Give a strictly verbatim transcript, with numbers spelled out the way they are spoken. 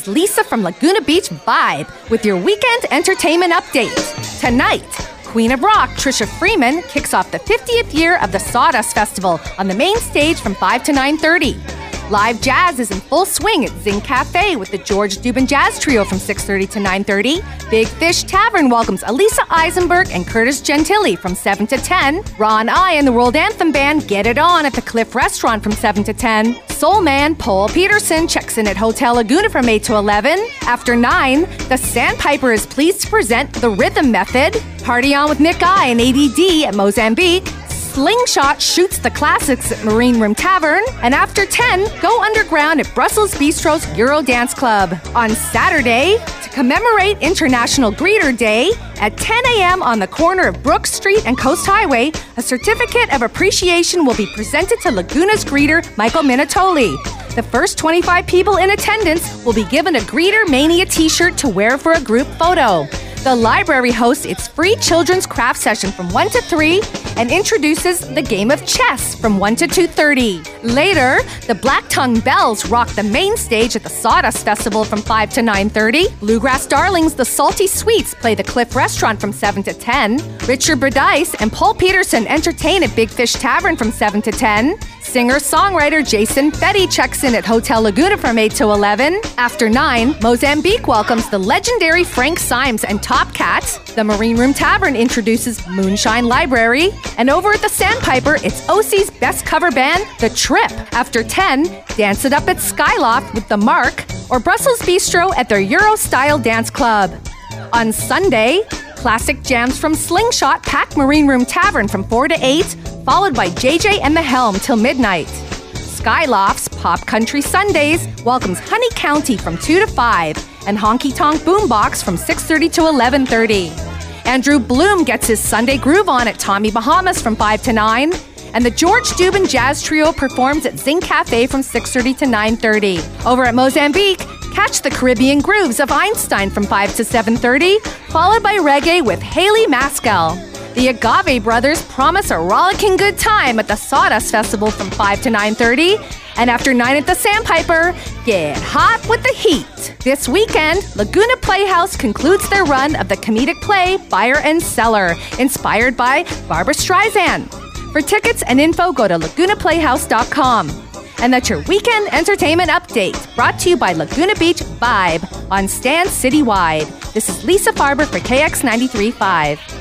is Lisa from Laguna Beach Vibe with your weekend entertainment update. Tonight, Queen of Rock, Trisha Freeman, kicks off the fiftieth year of the Sawdust Festival on the main stage from five to nine thirty. Live jazz is in full swing at Zing Cafe with the George Dubin Jazz Trio from six thirty to nine thirty. Big Fish Tavern welcomes Elisa Eisenberg and Curtis Gentili from seven to ten. Ron I and the World Anthem Band get it on at the Cliff Restaurant from seven to ten. Soul man Paul Peterson checks in at Hotel Laguna from eight to eleven. After nine, the Sandpiper is pleased to present The Rhythm Method. Party on with Nick I and A D D at Mozambique. Slingshot shoots the classics at Marine Room Tavern. And after ten, go underground at Brussels Bistro's Euro Dance Club. On Saturday, to commemorate International Greeter Day, at ten a.m. on the corner of Brook Street and Coast Highway, a certificate of appreciation will be presented to Laguna's greeter, Michael Minatoli. The first twenty-five people in attendance will be given a Greeter Mania t-shirt to wear for a group photo. The library hosts its free children's craft session from one to three and introduces the game of chess from one to two thirty. Later, the Black Tongue Bells rock the main stage at the Sawdust Festival from five to nine thirty. Bluegrass Darlings, the Salty Sweets, play the Cliff Restaurant from seven to ten. Richard Bredice and Paul Peterson entertain at Big Fish Tavern from seven to ten. Singer-songwriter Jason Fetty checks in at Hotel Laguna from eight to eleven. After nine, Mozambique welcomes the legendary Frank Symes and Top Cats. The Marine Room Tavern introduces Moonshine Library. And over at the Sandpiper, it's O C's best cover band, The Trip. After ten, dance it up at Skyloft with The Mark or Brussels Bistro at their Euro-style dance club. On Sunday, classic jams from Slingshot pack Marine Room Tavern from four to eight, followed by J J and the Helm till midnight. Skyloft's Pop Country Sundays welcomes Honey County from two to five and Honky Tonk Boombox from six thirty to eleven thirty. Andrew Bloom gets his Sunday groove on at Tommy Bahamas from five to nine. And the George Dubin Jazz Trio performs at Zing Cafe from six thirty to nine thirty. Over at Mozambique, catch the Caribbean grooves of Einstein from five to seven thirty, followed by reggae with Haley Maskell. The Agave Brothers promise a rollicking good time at the Sawdust Festival from five to nine thirty. And after nine at the Sandpiper, get hot with the heat. This weekend, Laguna Playhouse concludes their run of the comedic play Buyer and Seller, inspired by Barbra Streisand. For tickets and info, go to laguna playhouse dot com. And that's your weekend entertainment update, brought to you by Laguna Beach Vibe on Stan Citywide. This is Lisa Farber for K X ninety-three point five.